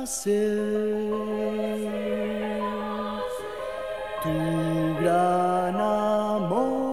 ser tu gran amor.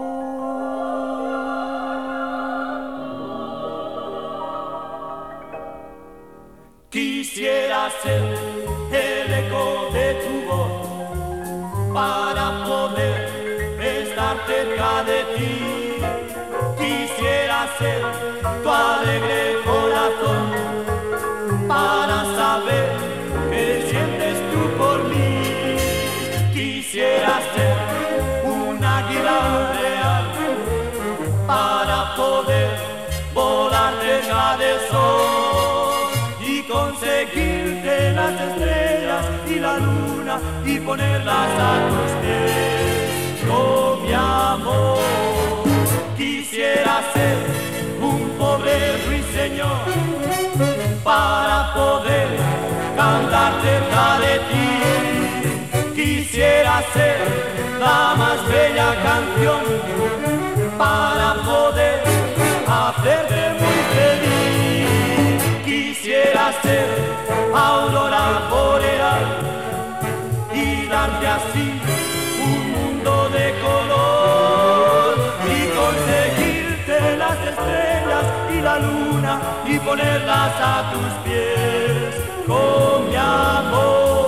Quisiera ser el eco de tu voz para poder estar cerca de ti. Quisiera ser tu alegre corazón para saber qué sientes tú por mí. Quisiera ser un águila real para poder volar cerca del sol y conseguirte las estrellas y la luna y ponerlas a tus pies. Oh, mi amor, quisiera ser un pobre ruiseñor para poder cantar cerca de ti. Quisiera ser la más bella canción para poder hacerte muy feliz. Quisiera ser aurora boreal y darte así un mundo de color y conseguirte las estrellas y la luna y ponerlas a tus pies con mi amor.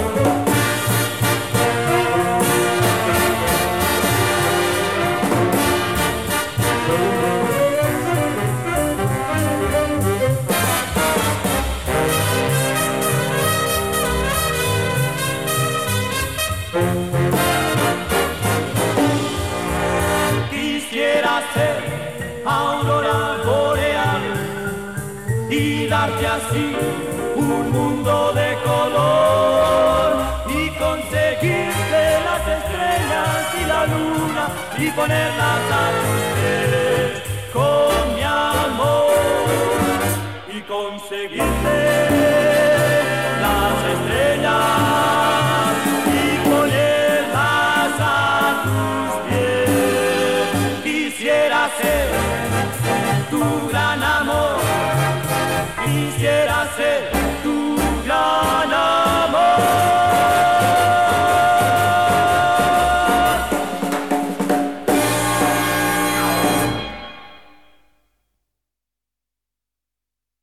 Quisiera ser aurora boreal y darte así un mundo de color y conseguirte las estrellas y la luna y ponerlas a tus pies con mi amor y conseguirte las estrellas y ponerlas a tus pies. Quisiera ser tu gran amor, quisiera ser